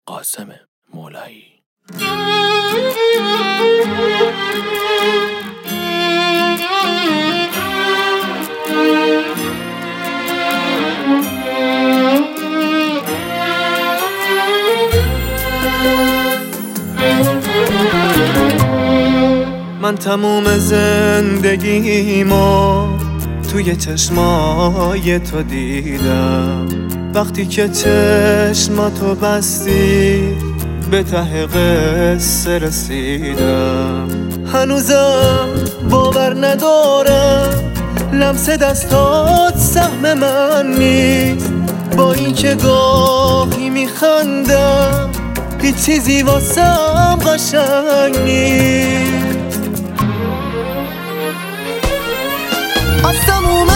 قاسم مولایی. من تموم زندگیمو توی چشمای تو دیدم، وقتی که چشماتو بستی به ته قصه رسیدم. هنوزم باور ندارم لمس دستات سهم من نیست، با این که گاهی میخندم هیچ چیزی واسم قشنگ نیست. از تموم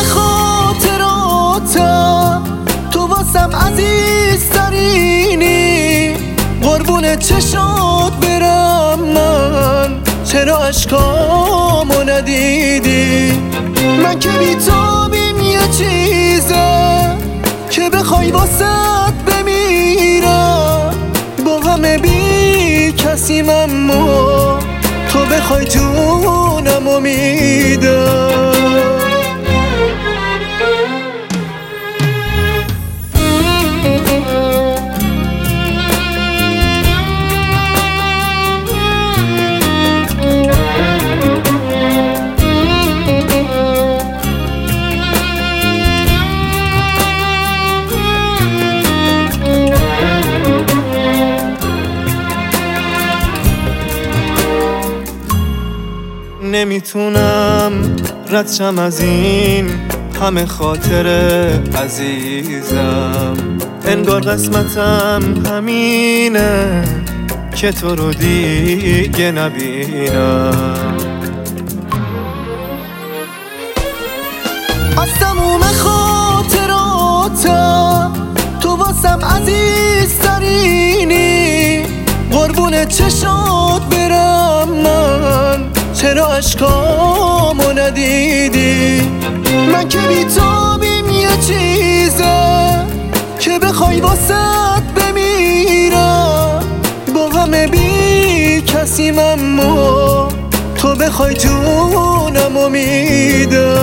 خاطراتم تو واسم عزیزترینی، قربون چشات برم من چرا اشکامو ندیدی؟ من که بیتابیم یه چیزه که بخوای واسط بمیرم، با همه بی کسیم اما تو بخوای جونمو میدم. نمیتونم رد شم از این همه خاطر عزیزم، انگار قسمتم همینه که تو رو دیگه نبینم. از تموم خاطراتم تو واسم عزیزترینی، قربون چشات برم من چرا اشکامو ندیدی؟ من که بیتابیم یه چیزه که بخوای واسط بمیرم، با همه بی کسیم اما تو بخوای جونمو میدم.